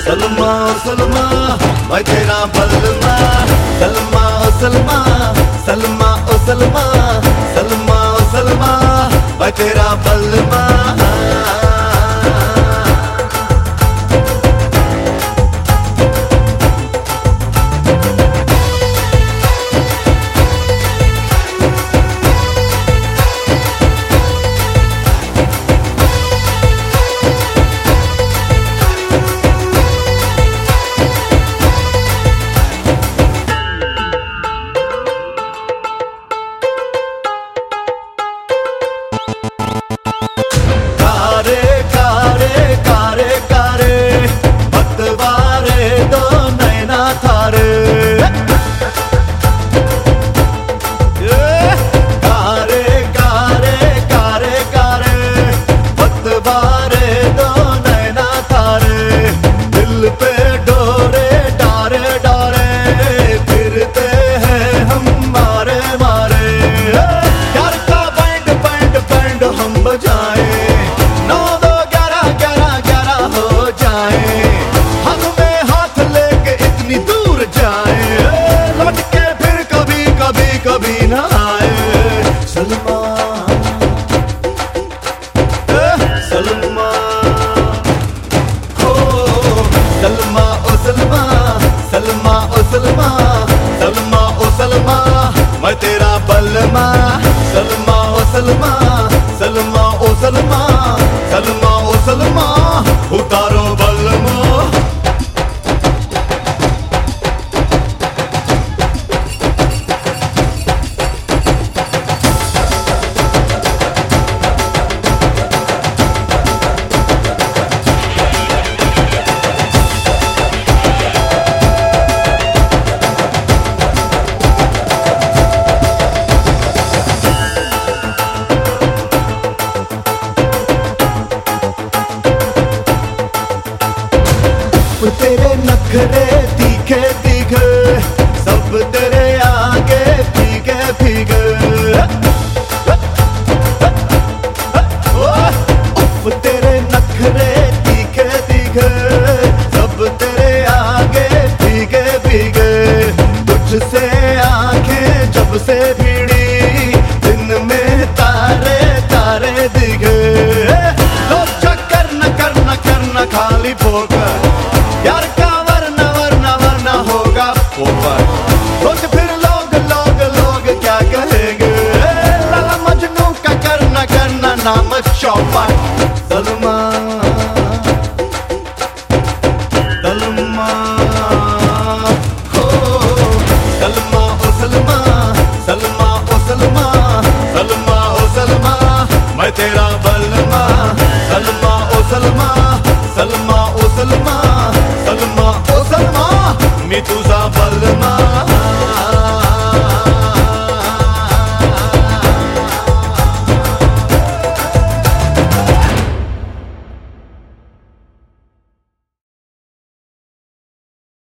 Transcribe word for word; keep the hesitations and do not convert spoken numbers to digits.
सलमा सलमा मैं तेरा बलमा, सलमा ओ सलमा, सलमा ओ सलमा, सलमा ओ सलमा मैं तेरा बलमा। कभी ना आए सलमा सलमा हो सलमा ओ सलमा, सलमा ओ सलमा, सलमा ओ सलमा मैं तेरा बलमा। सलमा ओ सलमा, सलमा ओ सलमा, सलमा ओ सलमा उतारो बलमा। तेरे नखरे तीखे तीखे सब तेरे आगे फीके फीके, उफ तेरे नखरे तीखे तीखे सब तेरे आगे फीके फीके। तुझसे आंखें जब से भिड़ी दिन में तारे तारे दिखे। लोग चक्कर न करना करना खाली फोकर यार का वरना वरना वरना होगा ऊपर। सोच फिर लोग लोग लोग क्या कहेंगे। लाला मजनू का करना करना नाम चौपा। सलमा सलमा हो सलमा ओ सलमा, सलमा ओ सलमा, सलमा ओ सलमा मैं तेरा बलमा। सलमा ओ सलमा, सलमा ओ सलमा, सलमा ओ सलमा मी तुझा बलमा।